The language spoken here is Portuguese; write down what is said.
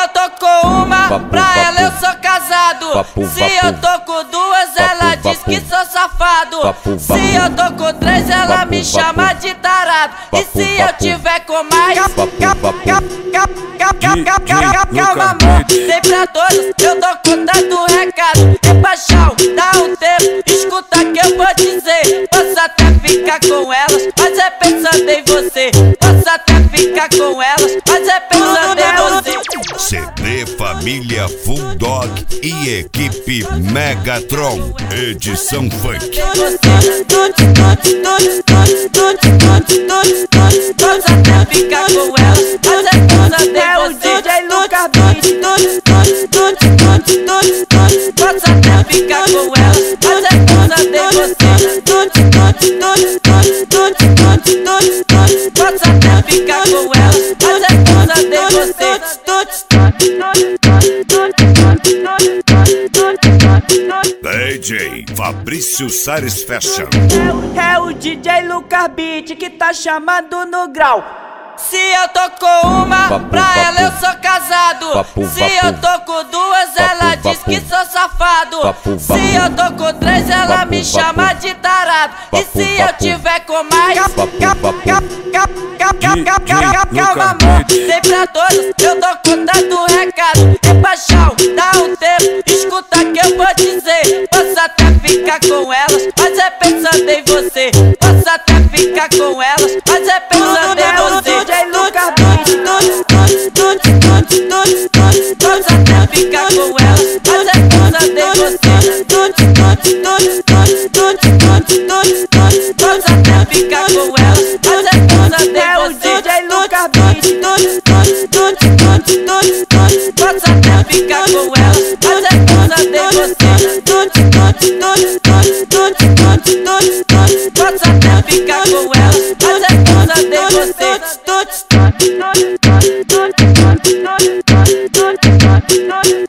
eu tô com uma, pra ela eu sou casado. Se eu tô com duas, ela diz que sou safado. Se eu tô com três, ela me chama de tarado. E se eu tiver com mais, calma amor, tem pra todos, eu tô contando recado. É paixão, dá um tempo, escuta que eu vou dizer. Posso até ficar com elas, mas é pensando em você. Posso até ficar com elas, mas é pensando em você. CD Família Full Dog e equipe Megatron, edição funk. Posso até ficar com elas, mas é pensando em você. DJ Lucas Beat. Posso até ficar com elas, mas é pensando em você. Posso até ficar com elas, mas é pensando em você. DJ Fabrício Sares Fashion. É o DJ Lucas Beat que tá chamando no grau. Se eu tô com uma, pra ela eu sou casado. Se eu tô com duas, ela diz que sou safado. Se eu tô com três, ela me chama de tarado. E se eu tiver com mais, calma amor, tem pra todos, eu tô contando recado. É paixão, dá um tempo, escuta que eu vou dizer. Posso até ficar com elas, mas é pensando em você. Posso até ficar com elas, mas é pensando em você. DJ Lucas Beat. Posso até ficar com elas, mas é pensando em você. Posso até ficar com elas, mas é pensando em É o você. DJ Lucas Beat. Posso até ficar com elas, mas é pensando em você. Posso até ficar com elas, mas é pensando em você.